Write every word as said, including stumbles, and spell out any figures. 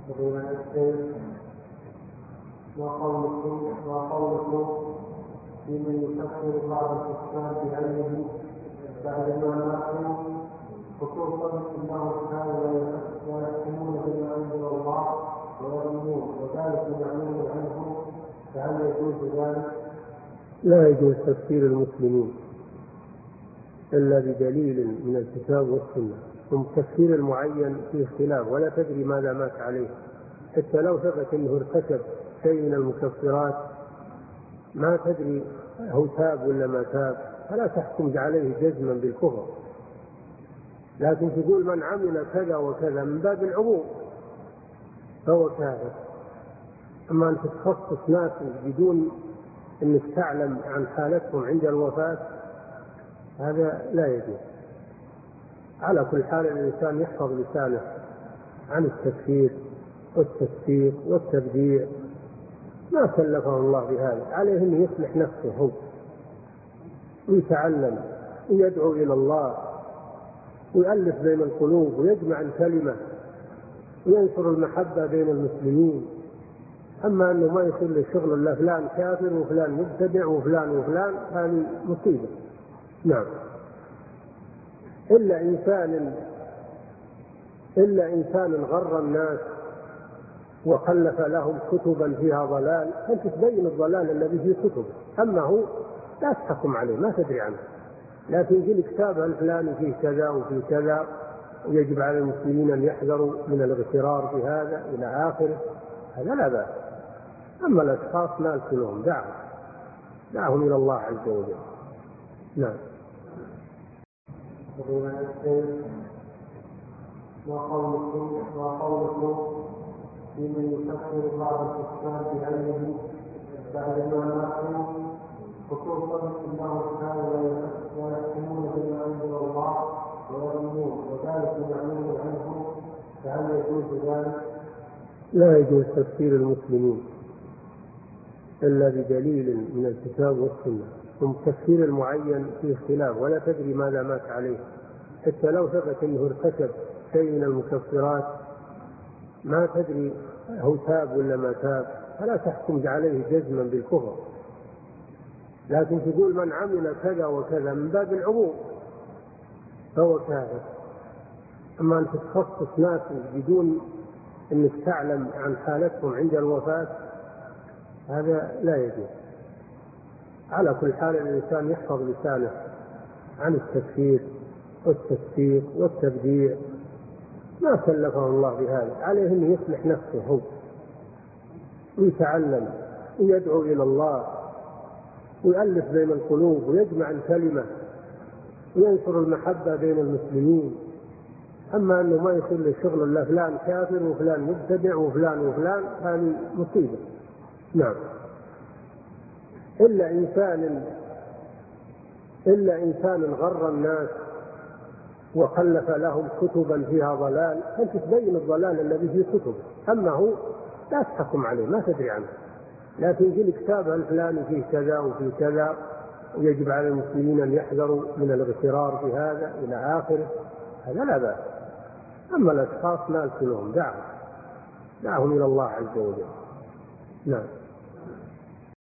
وقولكم وقولكم لمن يفسر بعض الكفار بعينه بعد ما ماتوا، خصوصا انهم كانوا لا يحكمون بما انزل الله ويظلمون وذلك معلوم عنه، فهل يجوز ذلك؟ لا يجوز تفسير المسلمين إلا بدليل من الكتاب والسنة. ثم تفسير المعين فيه اختلاف ولا تدري ماذا مات عليه، حتى لو ثبت أنه ارتكب شيء من المكفرات ما تدري هو تاب ولا ما تاب، فلا تحكم عليه جزما بالكفر، لكن تقول من عمل كذا وكذا من باب العموم فهو كافر. أما أن تتخصص ناس بدون أنك تعلم عن حالتهم عند الوفاة هذا لا يجوز. على كل حال الإنسان يحفظ لسانه عن التكفير والتفسيق والتبديع، ما كلفه الله بهذا، عليه أن يصلح نفسه هو ويتعلم ويدعو إلى الله ويؤلف بين القلوب ويجمع الكلمة وينشر المحبة بين المسلمين. أما أنه ما يصير للشغل إلا فلان كافر وفلان مبتدع وفلان وفلان، هذه مصيبة. نعم. إلا إنسان إلا إنسان غر الناس وخلف لهم كتبا فيها ضلال، أنت تبين الضلال الذي في كتبه، أما هو لا تحكم عليه ما تدري عنه، لكن في الكتاب الفلاني فيه كذا وفيه كذا ويجب على المسلمين أن يحذروا من الاغترار بهذا إلى آخره، هذا لا بأس. أما الأشخاص ما لهم دعهم دعهم إلى الله عز وجل. نعم. وقولكم وقولكم لمن يفسر بعض الكفار بعينه بعد ما ماتوا، خصوصا انهم كانوا لا يحكمون بما انزل الله ويظلمون وذلك معلوم عنه، فهل يجوز ذلك؟ لا يجوز تفسير المسلمين إلا بدليل من الكتاب والسنة. ثم تفسير المعين فيه اختلاف ولا تدري ماذا مات عليه، حتى لو ثبت أنه ارتكب شيء من المكفرات ما تدري هو تاب ولا ما تاب، فلا تحكم عليه جزما بالكفر، لكن تقول من عمل كذا وكذا من باب العموم فهو كافر. أما أن تتخصص ناس بدون أنك تعلم عن حالتهم عند الوفاة هذا لا يجوز. على كل حال الإنسان يحفظ لسانه عن التكفير والتفسيق والتبديع، ما كلفه الله بهذا، عليه أن يصلح نفسه هو ويتعلم ويدعو إلى الله ويؤلف بين القلوب ويجمع الكلمة وينشر المحبة بين المسلمين. أما أنه ما يصير للشغل إلا فلان كافر وفلان مبتدع وفلان وفلان، هذه مصيبة. نعم. إلا إنسان إلا إنسان غر الناس وخلف لهم كتبا فيها ضلال، أنت تبين الضلال الذي في كتبه، أما هو لا تحكم عليه ما تدري عنه، لكن في الكتاب الفلاني فيه كذا وفيه كذا ويجب على المسلمين أن يحذروا من الاغترار بهذا إلى آخره، هذا لا بأس. أما الأشخاص ما لهم دعهم دعهم إلى الله عز وجل. نعم.